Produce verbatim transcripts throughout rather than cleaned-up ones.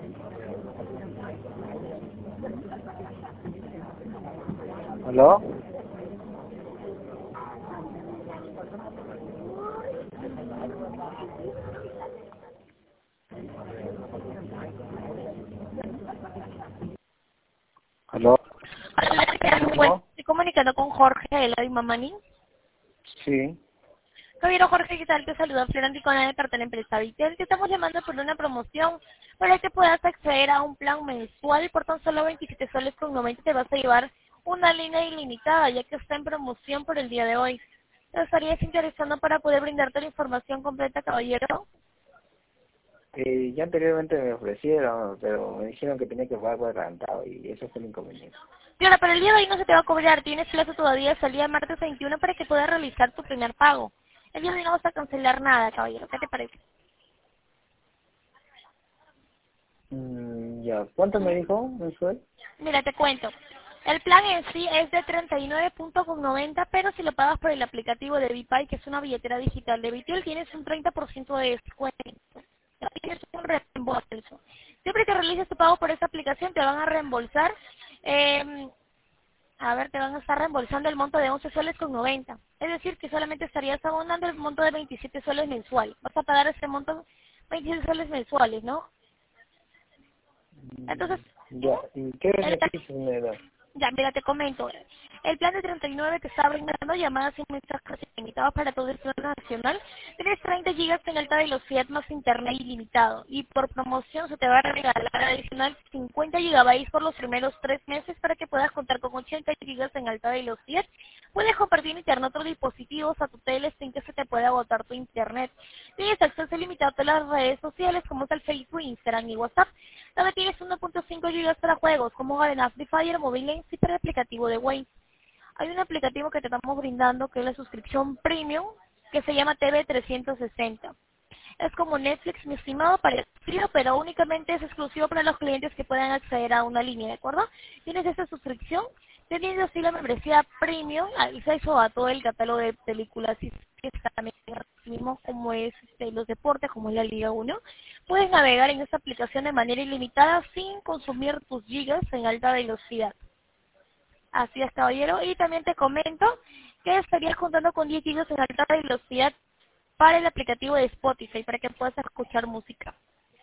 ¿Aló? ¿Aló? Hola, bueno, ¿Aló? estoy comunicando con Jorge de la Mamani. Sí. Caballero Jorge, ¿qué tal? Te saluda Florenti con la de parte de la empresa Vitel. Te estamos llamando por una promoción para que puedas acceder a un plan mensual por tan solo veintisiete soles con noventa. Te vas a llevar una línea ilimitada, ya que está en promoción por el día de hoy. ¿Te estarías interesando para poder brindarte la información completa, caballero? Eh, ya anteriormente me ofrecieron, pero me dijeron que tenía que pagar por adelantado y eso fue el inconveniente. Claro, pero el día de hoy no se te va a cobrar. Tienes plazo todavía hasta el día martes veintiuno para que puedas realizar tu primer pago. El día de hoy no vas a cancelar nada, caballero. ¿Qué te parece? Mm, ya. ¿Cuánto me dijo mensual? Mira, te cuento. El plan en sí es de treinta y nueve con noventa, pero si lo pagas por el aplicativo de Bpay, que es una billetera digital de Bitel, tienes un treinta por ciento de descuento. Tienes un reembolso. Siempre que realices tu pago por esa aplicación, te van a reembolsar, eh, a ver, te van a estar reembolsando el monto de once soles con noventa. Es decir, que solamente estarías abonando el monto de veintisiete soles mensual. Vas a pagar ese monto veintisiete soles mensuales, ¿no? Mm, Entonces, ya. ¿Y qué el beneficios me da? Ya, mira, te comento. El plan de treinta y nueve te está brindando llamadas y mensajes ilimitados para todo el plan nacional. Tienes treinta gigas en alta velocidad más internet ilimitado. Y por promoción se te va a regalar adicional cincuenta gigabytes por los primeros tres meses para que puedas contar con ochenta gigas en alta velocidad. Puedes compartir internet a otros dispositivos, a tu tele, sin que se te pueda agotar tu internet. Tienes acceso ilimitado a todas las redes sociales como es el Facebook, Instagram y WhatsApp. También tienes uno punto cinco gigas para juegos como Garena, Free Fire, Mobile Legends y para el aplicativo de Wayne. Hay un aplicativo que te estamos brindando que es la suscripción premium que se llama T V trescientos sesenta. Es como Netflix, mi estimado, parecido, pero únicamente es exclusivo para los clientes que puedan acceder a una línea, ¿de acuerdo? Tienes esta suscripción, teniendo así la membresía premium, acceso a todo el catálogo de películas y series también mismo como es este, los deportes, como es la Liga uno. Puedes navegar en esta aplicación de manera ilimitada sin consumir tus gigas en alta velocidad. Así es, caballero. Y también te comento que estarías contando con diez gigas en alta velocidad para el aplicativo de Spotify, para que puedas escuchar música.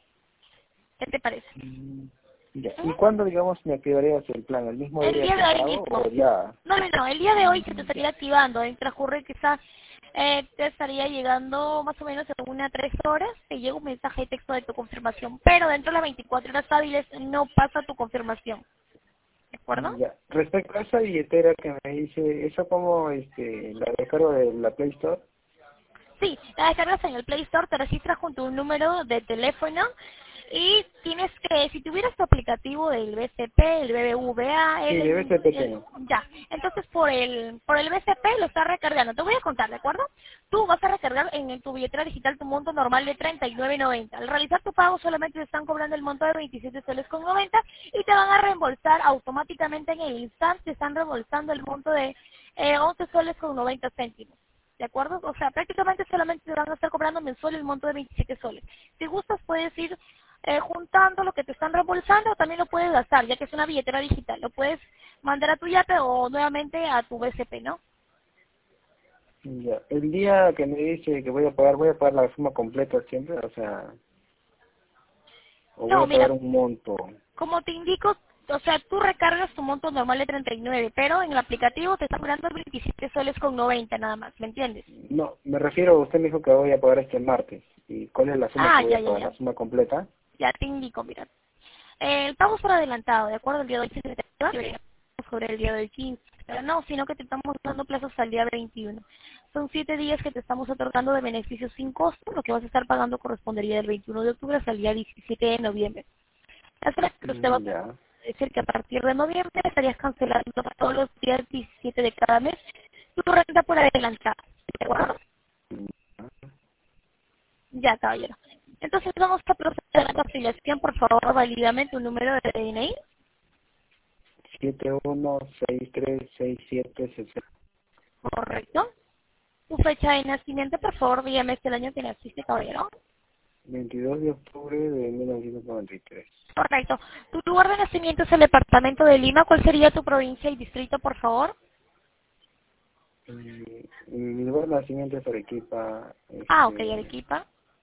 ¿Qué te parece? Mm, ya. ¿Mm? ¿Y cuándo, digamos, me activarías el plan? ¿El mismo El día día que de hoy pago mismo. o ya? No, no, no. El día de hoy se te Mm, ya. estaría activando. En transcurre quizás eh, te estaría llegando más o menos en una tres horas. Te llega un mensaje de texto de tu confirmación. Pero dentro de las veinticuatro horas hábiles no pasa tu confirmación. ¿De acuerdo? Ya. Respecto a esa billetera que me dice, ¿eso como este, la descargo de la Play Store? Sí, la descargas en el Play Store, te registras con tu número de teléfono y tienes que, si tuvieras tu aplicativo del B C P, el B B V A, Sí, el, de B C P el- tengo. ya, entonces por el por el B C P lo estás recargando. Te voy a contar, ¿de acuerdo? Tú vas a recargar en, en tu billetera digital tu monto normal de treinta y nueve noventa. Al realizar tu pago solamente te están cobrando el monto de veintisiete soles con noventa y te van a reembolsar automáticamente en el instante, te están reembolsando el monto de eh, once soles con noventa céntimos. ¿De acuerdo? O sea, prácticamente solamente te van a estar cobrando mensual el monto de veintisiete soles. Si gustas, puedes ir eh, juntando lo que te están reembolsando o también lo puedes gastar, ya que es una billetera digital. Lo puedes mandar a tu yape o nuevamente a tu B C P, ¿no? Ya. El día que me dice que voy a pagar, ¿voy a pagar la suma completa siempre? O sea, ¿o voy No, a pagar mira, un monto? como te indico, o sea, tú recargas tu monto normal de treinta y nueve, pero en el aplicativo te están cobrando veintisiete soles con noventa nada más, ¿me entiendes? No, me refiero, usted me dijo que voy a pagar este martes. ¿Y cuál es la suma que Ah, voy ya, a ya, pagar? ¿La ya. suma completa? Ya te indico, mira. Eh, el pago es por adelantado, ¿de acuerdo? El día de hoy se te va sobre el día del quince. Pero no, sino que te estamos dando plazos hasta el día veintiuno. Son siete días que te estamos otorgando de beneficios sin costo. Lo que vas a estar pagando correspondería del veintiuno de octubre hasta el día diecisiete de noviembre. Las horas que usted va Mm, a ya. decir que a partir de noviembre estarías cancelando todos los días diecisiete de cada mes tu renta por adelantado. ¿De acuerdo? Ya, caballero. Entonces vamos a proceder a la afiliación. Por favor, valídame tu número de D N I. siete uno seis tres seis siete sesenta. Correcto. Tu fecha de nacimiento, por favor, dígame este el año que naciste, caballero. veintidós de octubre de mil novecientos noventa y tres. Correcto. Tu lugar de nacimiento es el departamento de Lima. ¿Cuál sería tu provincia y distrito, por favor? Eh, mi lugar de nacimiento es Arequipa, Ah, ok, este, Arequipa.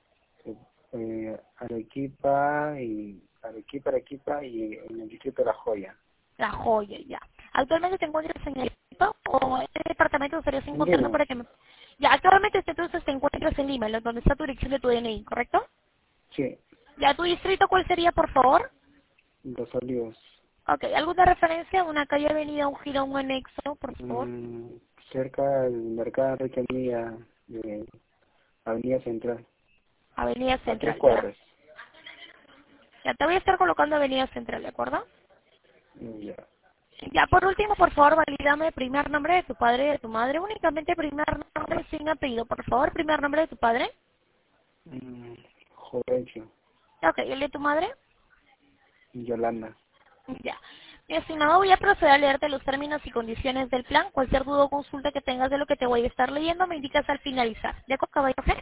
eh, Arequipa y Arequipa, Arequipa y en el distrito de La Joya. La Joya, ya. ¿Actualmente te encuentras en Arequipa o en qué departamento estarías En encontrando Lima, para que me... Ya, actualmente entonces te encuentras en Lima, en donde está tu dirección de tu D N I, ¿correcto? sí, Ya, ¿tu distrito cuál sería, por favor? Los Olivos. Ok, ¿alguna referencia? ¿Una calle, avenida, un giro, un anexo, por favor? Mm, cerca del mercado Enrique Milla, de Avenida Central, Avenida a tres Central, ya. cuadras. Ya, te voy a estar colocando Avenida Central, ¿de acuerdo? Mm, Ya. Ya, por último, por favor, valídame el primer nombre de tu padre y de tu madre. Únicamente primer nombre sin apellido, por favor. Primer nombre de tu padre. Mm, Jovencio, Ok, ¿y el de tu madre? Yolanda. Ya. Mi estimado, voy a proceder a leerte los términos y condiciones del plan. Cualquier duda o consulta que tengas de lo que te voy a estar leyendo, me indicas al finalizar. ¿De acuerdo, caballero?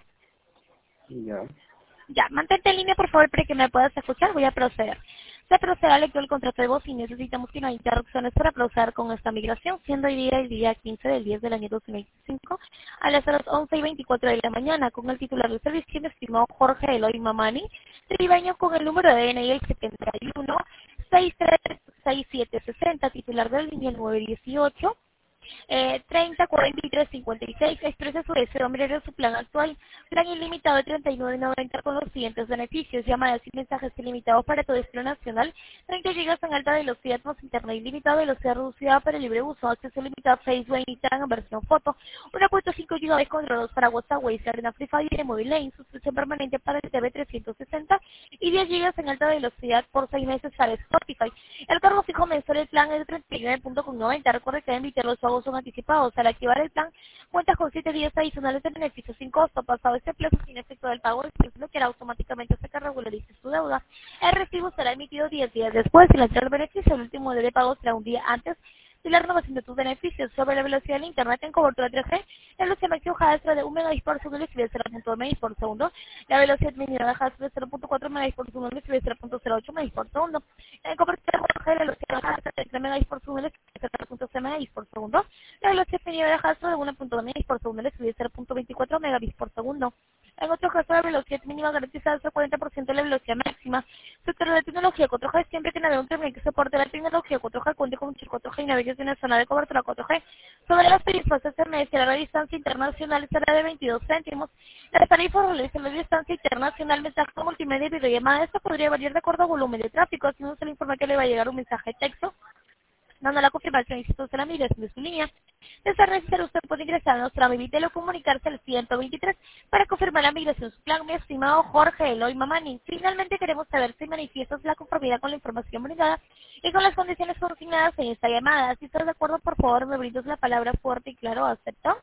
Ya. Ya, mantente en línea, por favor, para que me puedas escuchar. Voy a proceder. Se procederá a lectura del contrato de voz y necesitamos que no haya interrupciones para proceder con esta migración, siendo hoy día el día quince del diez del año dos mil veinticinco a las horas once y veinticuatro de la mañana, con el titular del servicio, mi estimado Jorge Eloy Mamani, tribaño con el número de D N I el setenta y uno sesenta y tres sesenta y siete sesenta, titular del línea nueve dieciocho. Eh, treinta, cuarenta y tres, cincuenta y seis, expresa su deseo de su plan actual, plan ilimitado de treinta y nueve noventa con los siguientes beneficios: llamadas y mensajes ilimitados para todo destino nacional, treinta gigas en alta velocidad más internet ilimitado, velocidad reducida para el libre uso, acceso limitado a Facebook e Instagram en versión foto, uno punto cinco gigas controlados para WhatsApp, Waze, Arena Free Fire y móvil Lane, suscripción permanente para el T V trescientos sesenta y diez gigas en alta velocidad por seis meses para Spotify. El cargo fijo mensual del plan es de treinta y nueve noventa. Recuerde que emitir los pagos son anticipados. Al activar el plan, cuentas con siete días adicionales de beneficios sin costo. Pasado este plazo, sin efecto del pago, el servicio bloqueará automáticamente hasta que regularice su deuda. El recibo será emitido diez días después. Si la entrega del beneficio, el último día de pago será un día antes de la renovación de tus beneficios. Sobre la velocidad del internet en cobertura tres G, la velocidad máxima de extra de un megabit por segundo y de cero punto dos megabits por segundo. La velocidad mínima de de cero punto cuatro megabits por segundo y de cero punto cero ocho megabits por segundo. En cobertura cuatro G, la velocidad de tres megabits por segundo y de cero punto cero megabits por segundo. La velocidad mínima de de uno punto dos megabits por segundo y de cero punto veinticuatro megabits por segundo. En otro caso, la velocidad mínima garantizada es el cuarenta por ciento de la velocidad máxima. Sector de la tecnología cuatro G, siempre que navegue un terminal que soporte la tecnología cuatro G, cuente con un chip cuatro G y navegue en una zona de cobertura cuatro G. Sobre las tarifas S M S, la distancia internacional será de veintidós céntimos. La tarifa realiza la distancia internacional, mensaje multimedia y videollamada. Esto podría variar de acuerdo al volumen de tráfico, así no se le informa que le va a llegar un mensaje de texto dando la confirmación exitosa de la migración de su línea. De ser necesario, usted puede ingresar a nuestra Movitel o comunicarse al ciento veintitrés para confirmar la migración de su plan, mi estimado Jorge Eloy Mamani. Finalmente, queremos saber si manifiestas la conformidad con la información brindada y con las condiciones consignadas en esta llamada. Si estás de acuerdo, por favor, me brindas la palabra fuerte y claro. ¿Acepto?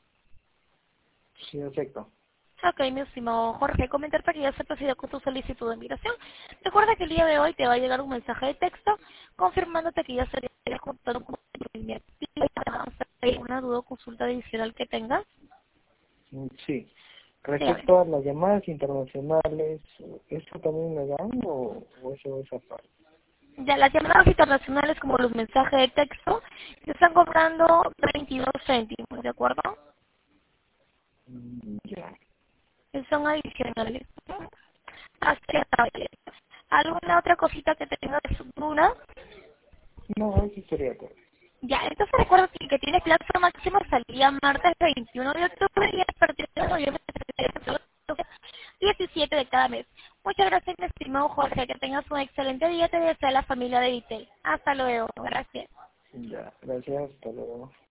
Sí, acepto. Ok, mi estimado Jorge, comentar para que ya se proceda con tu solicitud de migración. Recuerda que el día de hoy te va a llegar un mensaje de texto confirmándote que ya se ha juntado con una duda o consulta adicional que tengas. Mm, Sí. Dígame. Respecto a las llamadas internacionales, ¿eso también me dan o, o eso es aparte? Ya las llamadas internacionales como los mensajes de texto se están cobrando veintidós céntimos, ¿de acuerdo? Mm, Ya. Que son adicionales. Así es. ¿Alguna otra cosita que tengas duda? No, eso sería todo. Ya, entonces recuerdo que, que tiene plazo máximo hasta el día martes veintiuno de octubre y a partir de noviembre diecisiete de cada mes. Muchas gracias, mi estimado Jorge. Que tengas un excelente día. Te desea la familia de Vitel. Hasta luego. Gracias. Ya, gracias, hasta luego.